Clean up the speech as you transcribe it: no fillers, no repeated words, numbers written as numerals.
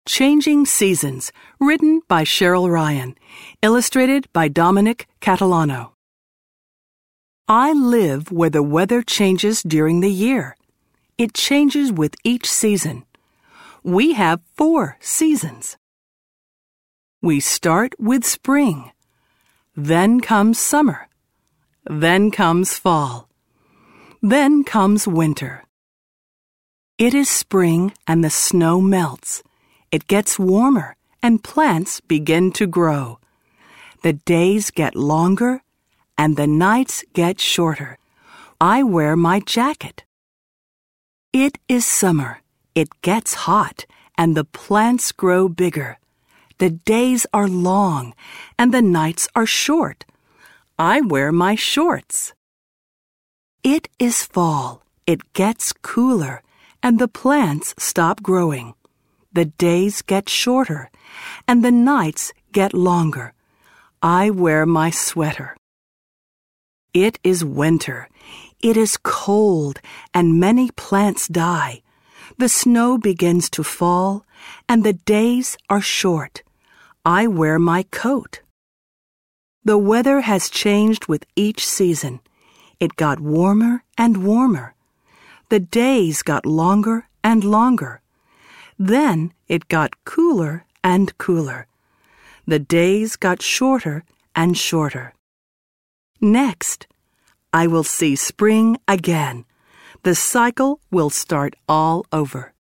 Changing Seasons, written by Cheryl Ryan, illustrated by Dominic Catalano. I live where the weather changes during the year. It changes with each season. We have 4 seasons. We start with spring. Then comes summer. Then comes fall. Then comes winter. It is spring and the snow melts. It gets warmer and plants begin to grow. The days get longer and the nights get shorter. I wear my jacket. It is summer. It gets hot and the plants grow bigger. The days are long and the nights are short. I wear my shorts. It is fall. It gets cooler and the plants stop growing. The days get shorter and the nights get longer. I wear my sweater. It is winter. It is cold and many plants die. The snow begins to fall and the days are short. I wear my coat. The weather has changed with each season. It got warmer and warmer. The days got longer and longer. Then it got cooler and cooler. The days got shorter and shorter. Next, I will see spring again. The cycle will start all over.